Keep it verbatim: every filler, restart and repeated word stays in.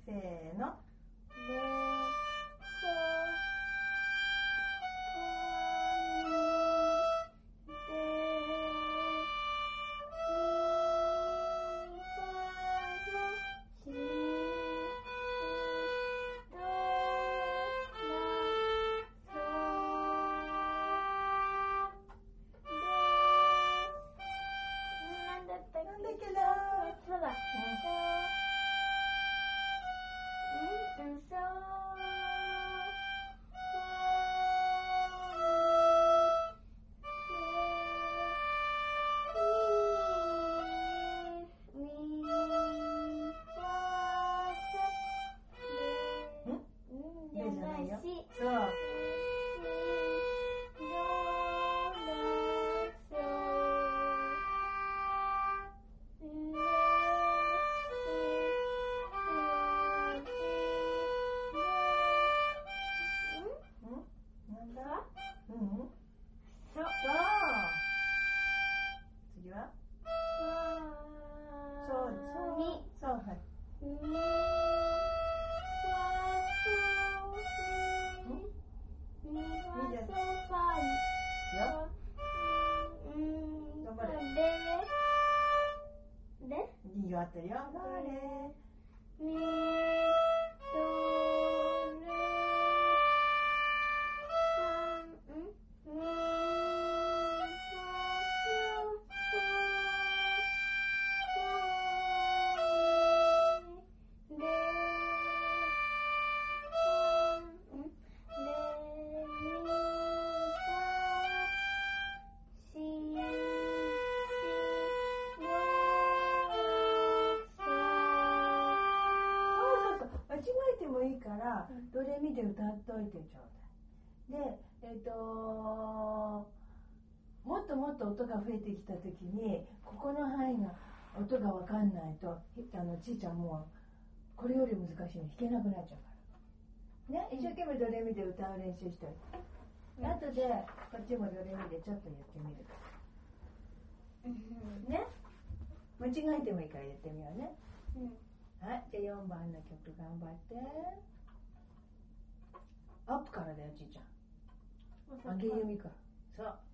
せーの。いいよ、あったよ。ミドレいいからドレミで歌っといてちょうだい。で、えっともっともっと音が増えてきた時にここの範囲が音が分かんないとあのちいちゃんもうこれより難しいの弾けなくなっちゃうからね。一生懸命ドレミで歌う練習しておいて、うん、後でこっちもドレミでちょっと言ってみるから、うん、ね。間違えてもいいから言ってみようね、うん。はい、じゃあよんばんの曲頑張って。アップからだよ、ちいちゃん。上げ弓から。そう。